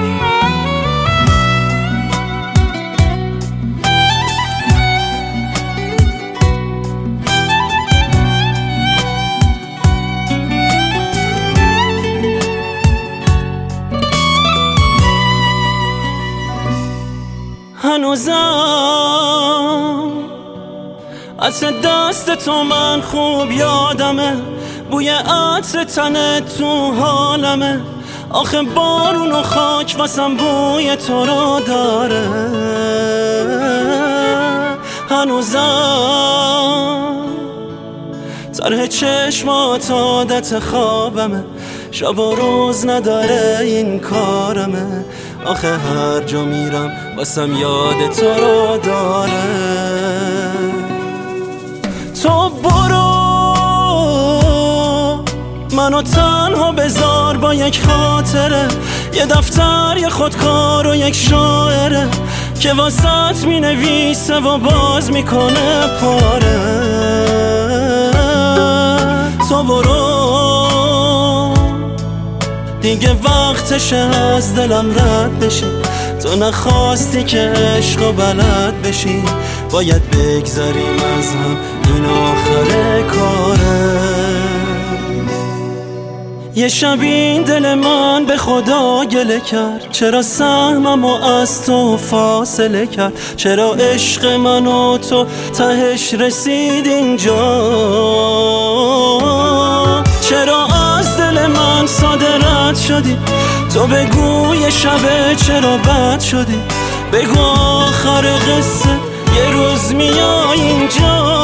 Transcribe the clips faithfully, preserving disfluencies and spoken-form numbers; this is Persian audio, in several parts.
هنوزم از دست تو من خوب یادمه، بوی عطر تنت تو حالمه. آخه بارون و خاک واسم بوی تو رو داره. هنوزم طرح چشمات عادت خوابمه، شب و روز نداره این کارمه. آخه هر جا میرم واسم یاد تو رو داره. تو برو منو تنها بذار با یک خاطره، یه دفتر یه خودکار و یک شاعره که واسط می نویسه و باز میکنه پاره. تو برو دیگه وقتشه از دلم رد بشی، تو نخواستی که عشقو بلد بشی. باید بگذاریم از هم این آخر کاره. یه شب این دل من به خدا گله کرد، چرا سهممو از تو فاصله کرد؟ چرا عشق من و تو تهش رسید اینجا؟ چرا از دل من ساده رد شدی؟ تو بگو یه شبه چرا بد شدی؟ بگو آخر قصه یه روز میای اینجا.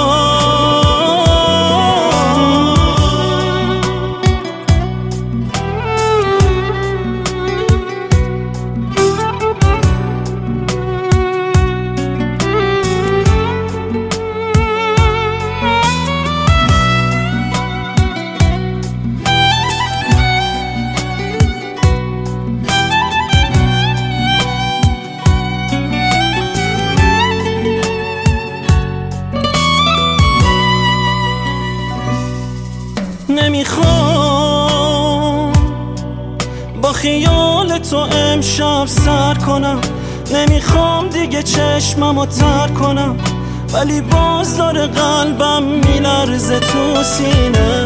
نمیخوام با خیال تو امشب سر کنم، نمیخوام دیگه چشممو تر کنم، ولی باز داره قلبم میلرزه تو سینه.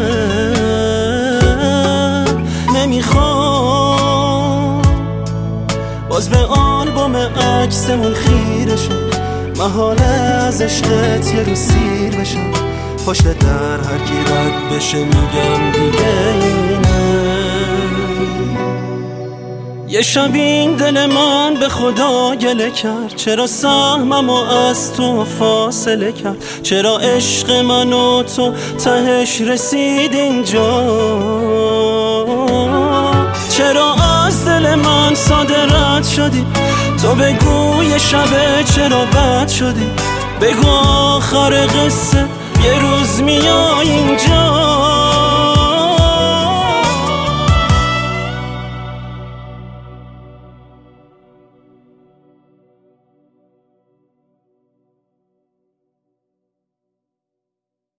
نمیخوام باز به آلبوم عکسمون خیره شم، محاله از عشقت یه رو سیر بشم. پشت در هر کی رد بشه میگم دیگه اینه. یه شب این دل من به خدا گله کرد، چرا سهممو از تو فاصله کرد؟ چرا عشق من و تو تهش رسید اینجا؟ چرا از دل من ساده رد شدی؟ تو بگو یه شبه چرا بد شدی؟ بگو آخر قصه یه روز میای اینجا.